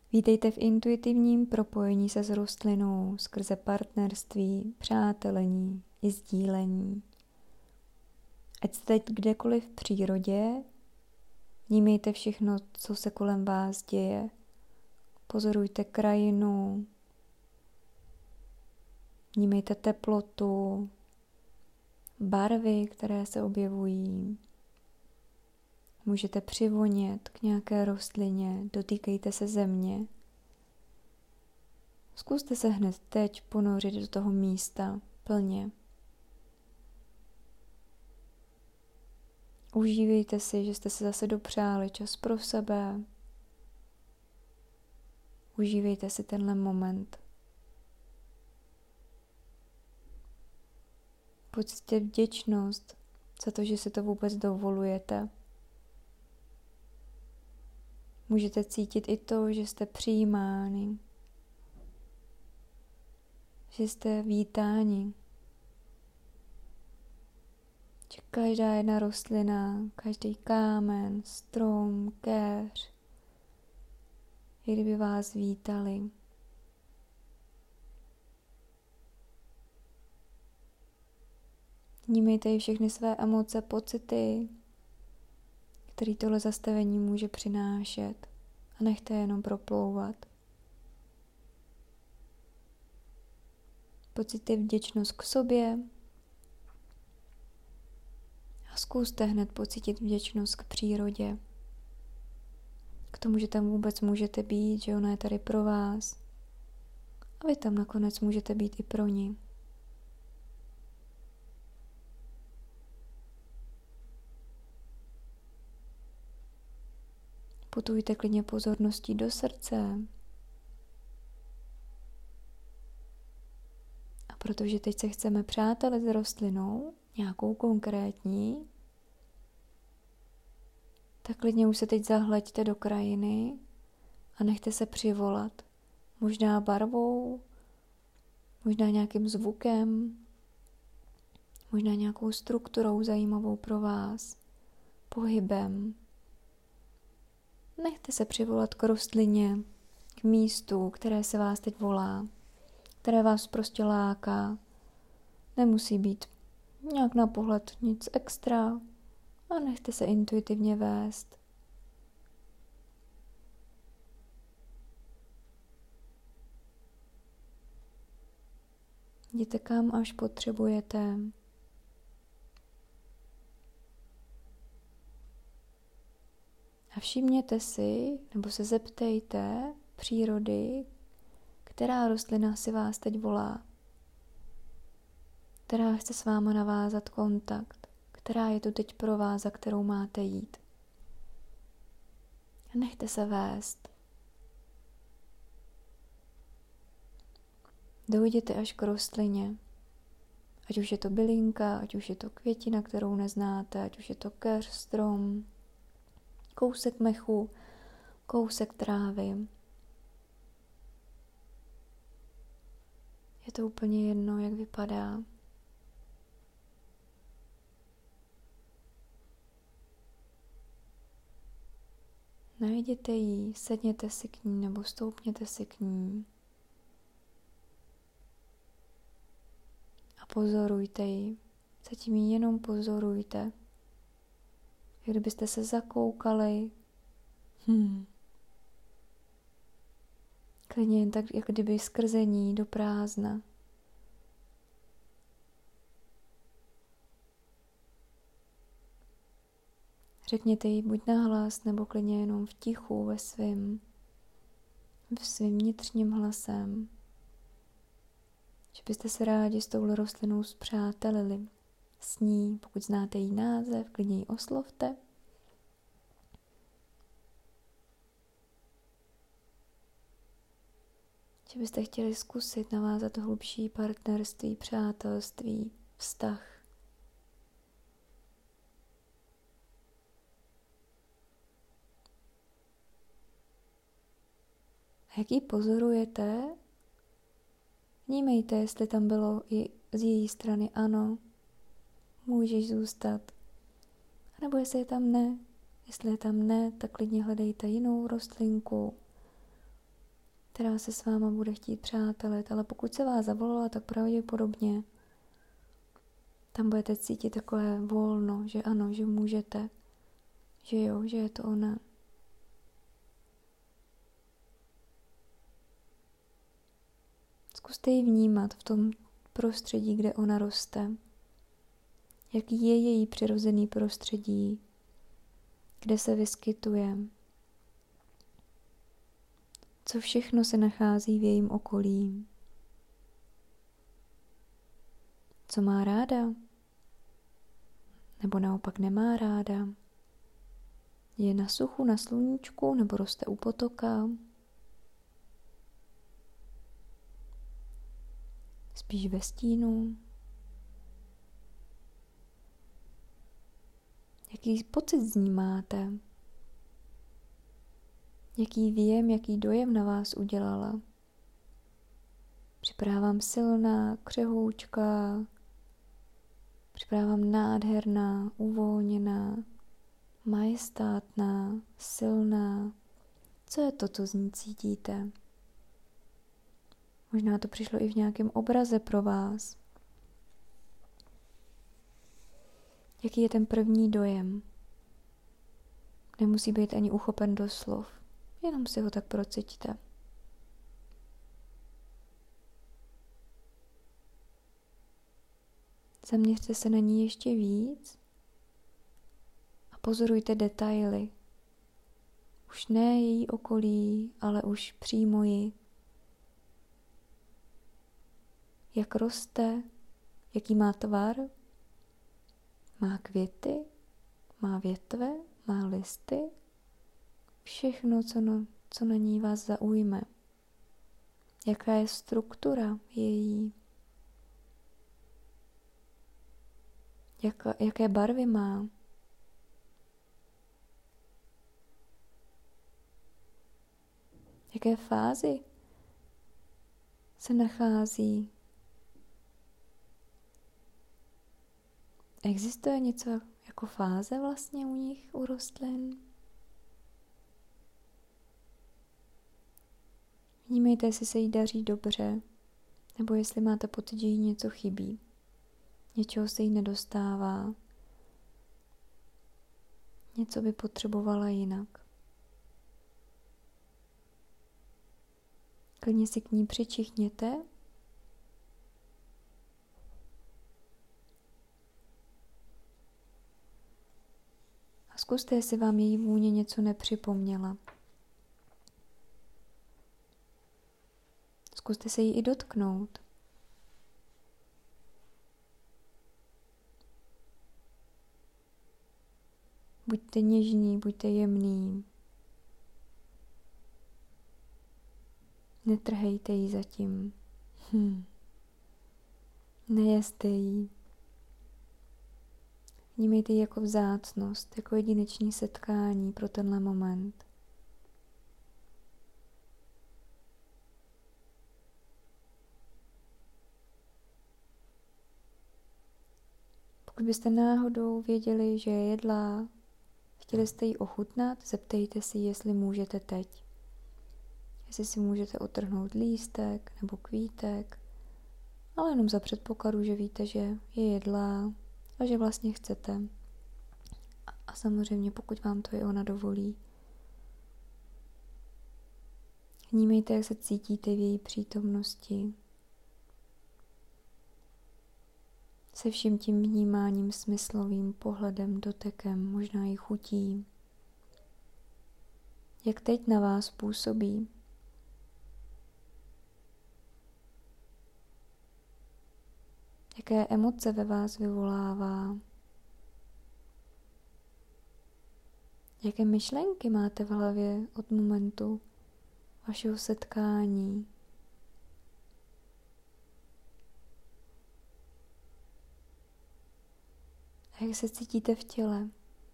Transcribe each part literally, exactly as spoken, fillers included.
Vítejte v intuitivním propojení se s rostlinou skrze partnerství, přátelení i sdílení. Ať jste teď kdekoliv v přírodě, vnímejte všechno, co se kolem vás děje. Pozorujte krajinu, vnímejte teplotu, barvy, které se objevují. Můžete přivonět k nějaké rostlině, dotýkejte se země. Zkuste se hned teď ponořit do toho místa plně. Užívejte si, že jste se zase dopřáli čas pro sebe. Užívejte si tenhle moment. Pocítíte vděčnost za to, že si to vůbec dovolujete. Můžete cítit i to, že jste přijímáni, že jste vítáni. Že každá jedna rostlina, každý kámen, strom, kéř, i kdyby vás vítali. Vnímejte i všechny své emoce, pocity, který tohle zastavení může přinášet, a nechte je jenom proplouvat. Pocity vděčnost k sobě a zkuste hned pocítit vděčnost k přírodě. K tomu, že tam vůbec můžete být, že ona je tady pro vás a vy tam nakonec můžete být i pro ní. Putujte klidně pozorností do srdce. A protože teď se chceme přátelit s rostlinou, nějakou konkrétní, tak klidně už se teď zahlaďte do krajiny a nechte se přivolat. Možná barvou, možná nějakým zvukem, možná nějakou strukturou zajímavou pro vás, pohybem. Nechte se přivolat k rostlině, k místu, které se vás teď volá, které vás prostě láká. Nemusí být nějak na pohled nic extra a nechte se intuitivně vést. Jděte kam, až potřebujete. A všimněte si, nebo se zeptejte přírody, která rostlina si vás teď volá, která chce s váma navázat kontakt, která je tu teď pro vás, za kterou máte jít. A nechte se vést. Dojděte až k rostlině. Ať už je to bylinka, ať už je to květina, kterou neznáte, ať už je to keř, strom, kousek mechu, kousek trávy. Je to úplně jedno, jak vypadá. Najděte ji, sedněte si k ní nebo stoupněte si k ní. A pozorujte ji. Zatím ji jenom pozorujte. Jak kdybyste se zakoukali. Hmm. Klidně jen tak, jak kdyby skrze ní do prázdna. Řekněte jí buď nahlas, nebo klidně jenom v tichu, ve svým, v svým vnitřním hlasem. Že byste se rádi s touhle rostlinou spřátelili. S ní, pokud znáte její název, klidně ji oslovte. Že byste chtěli zkusit navázat hlubší partnerství, přátelství, vztah. A jak ji pozorujete, vnímejte, jestli tam bylo i z její strany ano, můžeš zůstat. A nebo jestli je tam ne. Jestli je tam ne, tak klidně hledejte jinou rostlinku. která se s váma bude chtít přátelit, ale pokud se vás zavolala, tak pravděpodobně tam budete cítit takové volno, že ano, že můžete, že jo, že je to ona. Zkuste ji vnímat v tom prostředí, kde ona roste. Jaký je její přirozený prostředí, kde se vyskytuje. Co všechno se nachází v jejím okolí. Co má ráda? Nebo naopak nemá ráda? Je na suchu, na sluníčku, nebo roste u potoka? Spíš ve stínu? Jaký pocit z ní máte? Jaký věm, jaký dojem na vás udělala? Připadá vám silná, křehoučká, připadá vám nádherná, uvolněná, majestátná, silná. Co je to, co z ní cítíte? Možná to přišlo i v nějakém obraze pro vás. Jaký je ten první dojem? Nemusí být ani uchopen do slov, jenom si ho tak prociťte. Zaměřte se na ní ještě víc a pozorujte detaily. Už ne její okolí, ale už přímo ji. Jak roste, jaký má tvar, má květy, má větve, má listy, všechno, co na, co na ní vás zaujme. Jaká je struktura její, Jaka, jaké barvy má. Jaké fázi se nachází. Existuje něco jako fáze vlastně u nich, u rostlin? Vnímejte, jestli se jí daří dobře, nebo jestli máte pocit, že jí něco chybí. Něčeho se jí nedostává. Něco by potřebovala jinak. Klidně si k ní přičichněte. A zkuste, jestli vám její vůně něco nepřipomněla. Zkuste se jí i dotknout. Buďte něžní, buďte jemný. Netrhejte ji zatím. Hm. Nejeste ji. Vnímejte ji jako vzácnost, jako jedinečné setkání pro tenhle moment. Pokud byste náhodou věděli, že je jedlá, chtěli jste ji ochutnat, zeptejte si, jestli můžete teď. Jestli si můžete otrhnout lístek nebo kvítek, ale jenom za předpokladu, že víte, že je jedlá a že vlastně chcete. A samozřejmě, pokud vám to i ona dovolí. Vnímejte, jak se cítíte v její přítomnosti. Se vším tím vnímáním smyslovým, pohledem, dotekem, možná i chutí. Jak teď na vás působí. Jaké emoce ve vás vyvolává. Jaké myšlenky máte v hlavě od momentu vašeho setkání. A jak se cítíte v těle?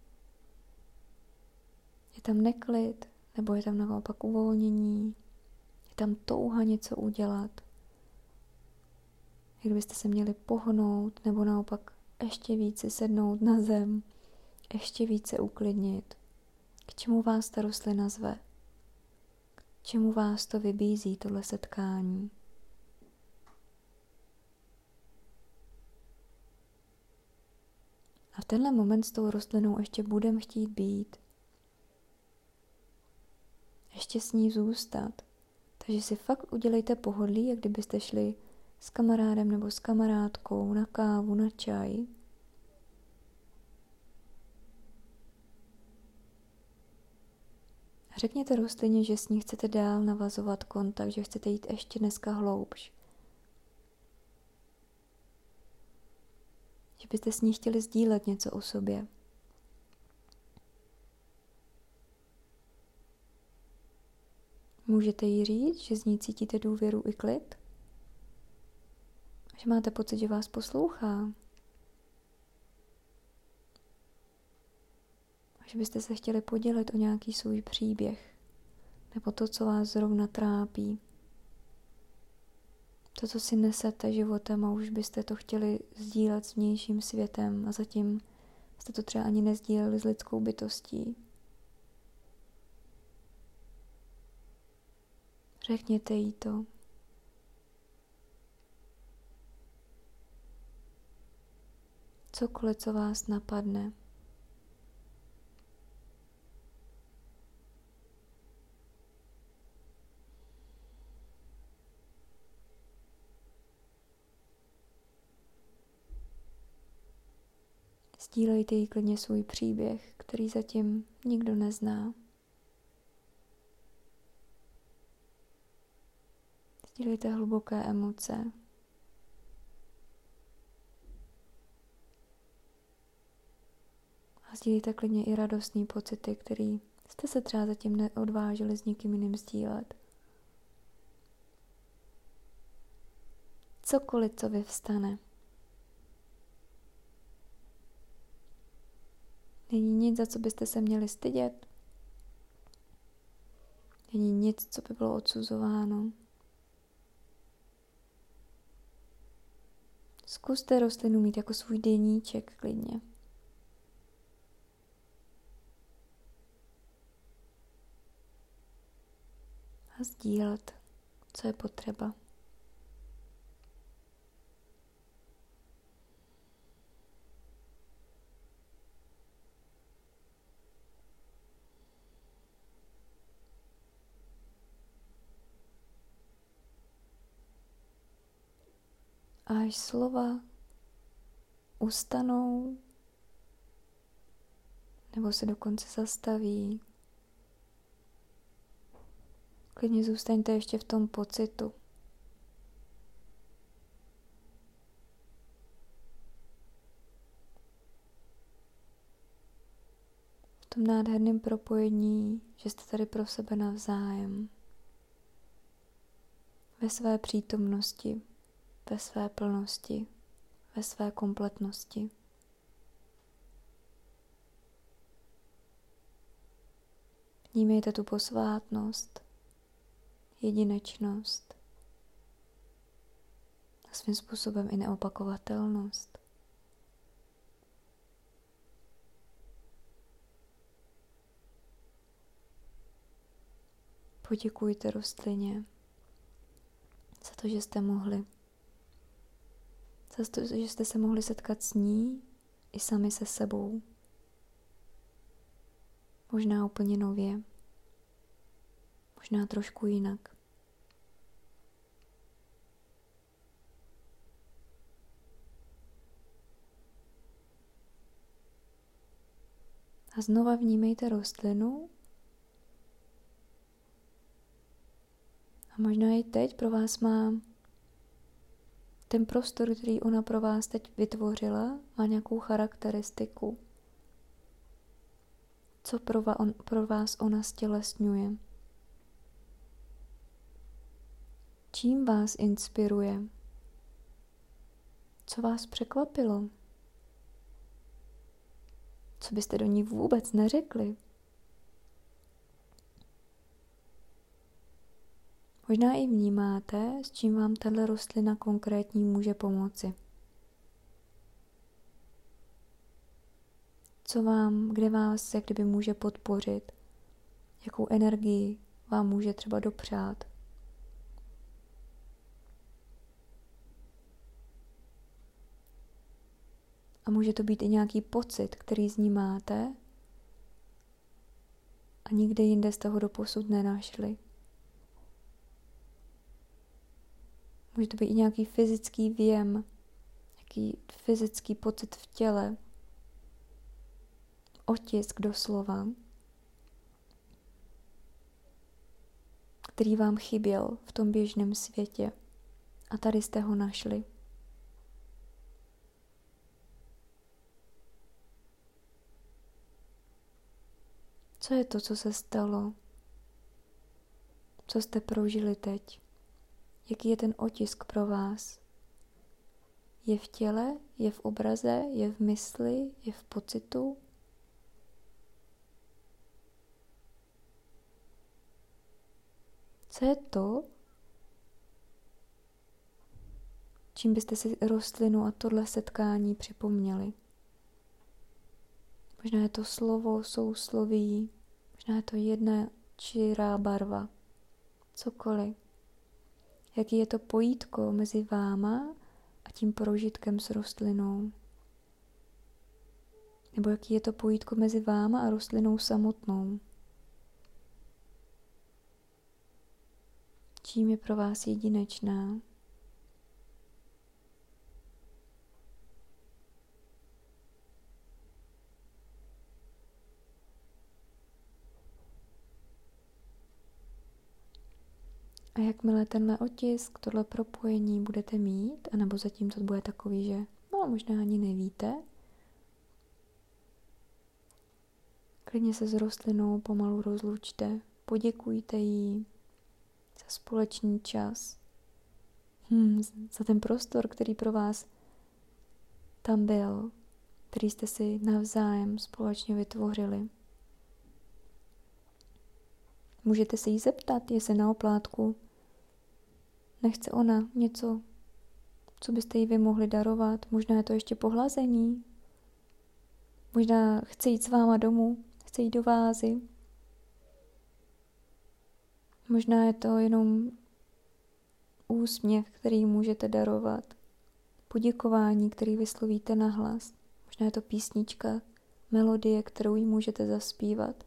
Je tam neklid, nebo je tam naopak uvolnění? Je tam touha něco udělat? Jak byste se měli pohnout, nebo naopak ještě více sednout na zem, ještě více uklidnit? K čemu vás ta rostlina zve? čemu vás to vybízí, tohle setkání. A v tenhle moment s tou rostlinou ještě budem chtít být. Ještě s ní zůstat. Takže si fakt udělejte pohodlí, jak kdybyste šli s kamarádem nebo s kamarádkou na kávu, na čaj. A řekněte rostlině, že s ní chcete dál navazovat kontakt, že chcete jít ještě dneska hloubš. Že byste s ní chtěli sdílet něco o sobě. Můžete jí říct, že z ní cítíte důvěru i klid? Že máte pocit, že vás poslouchá? Že byste se chtěli podělit o nějaký svůj příběh, nebo to, co vás zrovna trápí. To, co si nesete životem a už byste to chtěli sdílet s vnějším světem a zatím jste to třeba ani nezdíleli s lidskou bytostí. Řekněte jí to. Cokoliv, co vás napadne. Sdílejte jí klidně svůj příběh, který zatím nikdo nezná. Sdílejte hluboké emoce. A sdílejte klidně i radostné pocity, který jste se třeba zatím neodvážili s nikým jiným sdílet. Cokoliv, co vyvstane. Není nic, za co byste se měli stydět. Není nic, co by bylo odsuzováno. Zkuste rostlinu mít jako svůj deníček klidně. A sdílet, co je potřeba. A až slova ustanou, nebo se dokonce zastaví, klidně zůstaňte ještě v tom pocitu. V tom nádherném propojení, že jste tady pro sebe navzájem. Ve své přítomnosti, ve své plnosti, ve své kompletnosti. Vnímejte tu posvátnost, jedinečnost a svým způsobem i neopakovatelnost. Poděkujte rostlině za to, že jste mohli. Za to, že jste se mohli setkat s ní i sami se sebou. Možná úplně nově. Možná trošku jinak. A znova vnímejte rostlinu. A možná i teď pro vás má ten prostor, který ona pro vás teď vytvořila, má nějakou charakteristiku. Co pro, va, on, pro vás ona stělesňuje? Čím vás inspiruje? Co vás překvapilo? Co byste do ní vůbec neřekli? Možná i vnímáte, s čím vám tahle rostlina konkrétní může pomoci. Co vám, kde vás jak kdyby může podpořit, jakou energii vám může třeba dopřát. A může to být i nějaký pocit, který z ní máte a nikde jinde jste ho doposud nenašli. Může to být i nějaký fyzický věm, nějaký fyzický pocit v těle, otisk doslova, který vám chyběl v tom běžném světě a tady jste ho našli. Co je to, co se stalo? Co jste prožili teď? Jaký je ten otisk pro vás? Je v těle? Je v obraze? Je v mysli? Je v pocitu? Co je to, čím byste si rostlinu a tohle setkání připomněli? Možná je to slovo, sousloví, možná je to jedna čirá barva, cokoliv. Jaký je to pojítko mezi váma a tím prožitkem s rostlinou? Nebo jaký je to pojítko mezi váma a rostlinou samotnou? Čím je pro vás jedinečná? A jakmile tenhle otisk, tohle propojení budete mít, anebo zatím to bude takový, že no možná ani nevíte, klidně se s rostlinou pomalu rozlučte, poděkujte jí za společný čas, hmm, za ten prostor, který pro vás tam byl, který jste si navzájem společně vytvořili. Můžete se jí zeptat, jestli na oplátku nechce ona něco, co byste jí vy mohli darovat. Možná je to ještě pohlazení. Možná chce jít s váma domů, chce jít do vázy. Možná je to jenom úsměv, který můžete darovat. Poděkování, který vyslovíte nahlas. Možná je to písnička, melodie, kterou jí můžete zaspívat.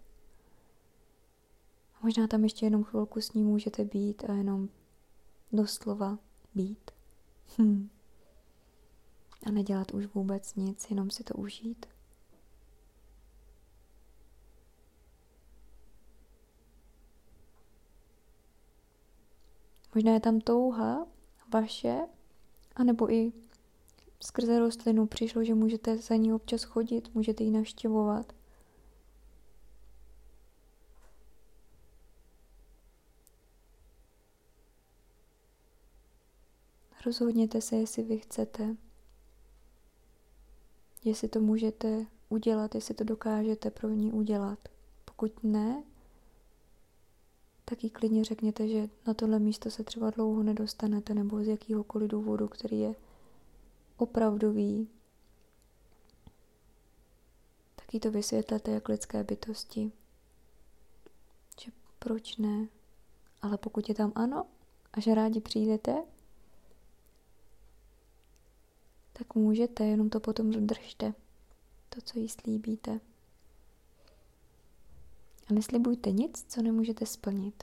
A možná tam ještě jenom chvilku s ní můžete být a jenom doslova být. Hm. A nedělat už vůbec nic, jenom si to užít. Možná je tam touha vaše, anebo i skrze rostlinu přišlo, že můžete za ní občas chodit, můžete ji navštěvovat. Rozhodněte se, jestli vy chcete. Jestli to můžete udělat, jestli to dokážete pro ní udělat. Pokud ne, tak jí klidně řekněte, že na tohle místo se třeba dlouho nedostanete, nebo z jakýhokoliv důvodu, který je opravdový. Tak jí to vysvětlete jak lidské bytosti. Že proč ne? Ale pokud je tam ano a že rádi přijdete, tak můžete, jenom to potom dodržte. To, co jí slíbíte. A neslibujte nic, co nemůžete splnit.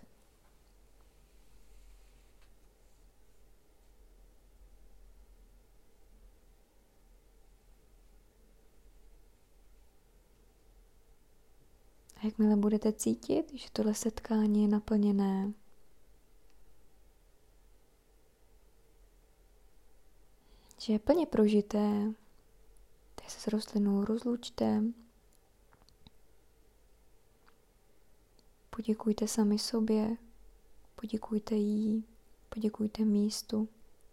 A jakmile budete cítit, že tohle setkání je naplněné, že je plně prožité, tak se s rostlinou rozlučte. Poděkujte sami sobě, poděkujte jí, poděkujte místu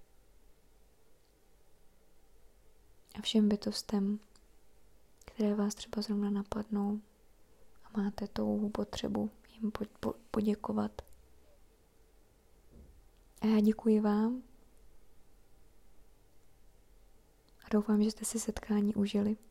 a všem bytostem, které vás třeba zrovna napadnou a máte touhu, potřebu jim poděkovat. A já děkuji vám a doufám, že jste si setkání užili.